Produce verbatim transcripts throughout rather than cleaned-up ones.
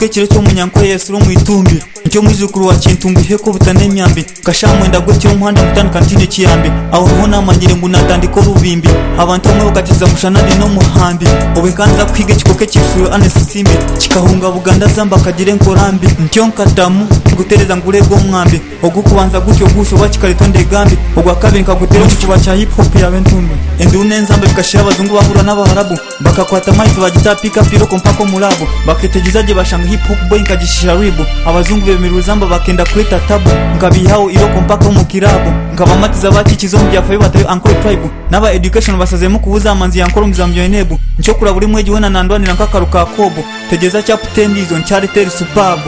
kekire cyo munyankore yesuro mu itumbi icyo mwizukuru wa kintumbi heko butane myambi kashamwenda gwe cyo muhanda mutani kantine kiyambi aho ho namangire ngo natandiko rubimbi abantu bamwe bakatiza mushanadi no muhambi obekanza kwige kikoke kisuro anesimbi kikahunga buganda zamba kagire nkorambi ntyo nkatamu gutereza ngurego mwambi ogukubanza gutyo guso bakikaritonde gambi ogwa kabiri nkagutera kuba cha hip hop ya bentumbi endune nzambe bikashira abazungu bahura n'abaharabu bakakwata mic bagita pick up iro kompako mulabo baketegizaje bashanga hip hop boy nkagishira ribu abazungu bemira uzamba bakenda kwita tabu ngabihawo iro kompako mu kirabo ngabamatiza bakikizo mu byafaye batayo uncle tribe naba education basazemo kubuza amanzi yankoro muzambyo enebu ncyo kura buri mweji wena nandwanira nkakaruka kobo tegeza cya putendizo ncyari teri supabu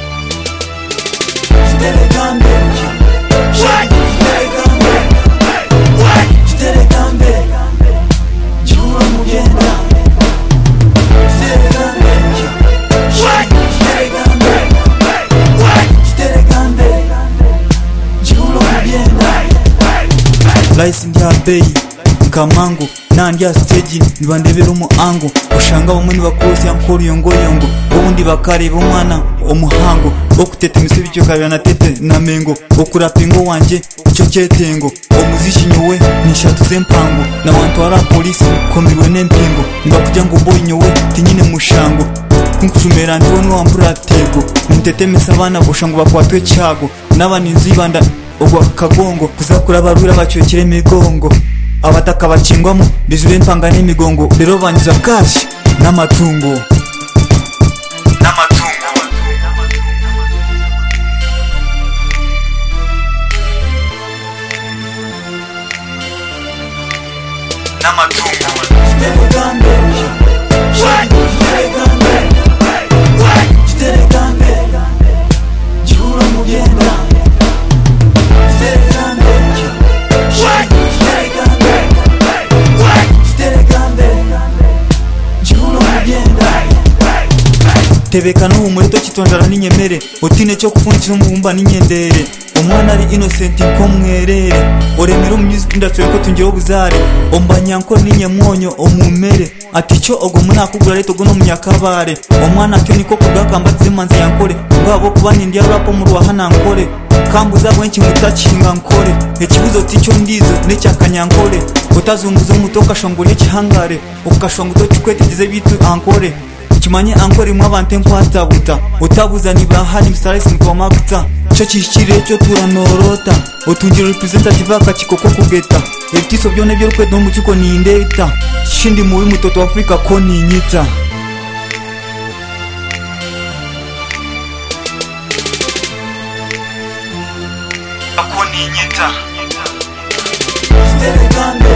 Laisi ndia bei kamango nandia stage nibandebera mu ango ushanga bamwe ni bakosi yankoro yongo yongo ubundi bakareba umwana omuhango okutete misebe cyo kabya na tete na mengo okurapingo wanje cyo cyetengo omuziki nyowe nishatu zempango na bantu ara police komirwe nempingo ndakujya ngo boy nyowe tinyine mushango kunkushumera ndiwo no ambura tego nintete mesabana boshango bakwatwe cyago nabani nzibanda ogwa kagongo kuzakura barura bacyokire migongo abataka bakingwamo bizure mpanga n'imigongo rero banyiza cash n'amatungo n'amatungo n'amatungo tebeka no muri to kitonjara ninyemere utine cyo kufundiza umubumba ninyendere umwana ari innocent ko mwerere oremero mu music industry ko tungiro buzare ombanyanko ninyemwonyo omumere ati cyo ogo munakugura leto gono munyakabare umwana cyo niko kugakambatse manze yankore ngabo kubani ndi rap mu ruhana nkore kambuza bwenki mutakinga nkore ekibuzo ticho ndizo necyakanyankore utazunguza umutoka shongole kihangare ukashonga to kikwetegeze bitu ankore kimanye ankore mu abante nkwata buta utabuza nibahani mstaresi mkomakuta cyo kishire cyo turanorota utungira representative akakikoko kugeta ebitiso byone byo rukwe no mucyuko ni indeta shindi mu mutoto wa Afrika ko ni nyita ako ni nyita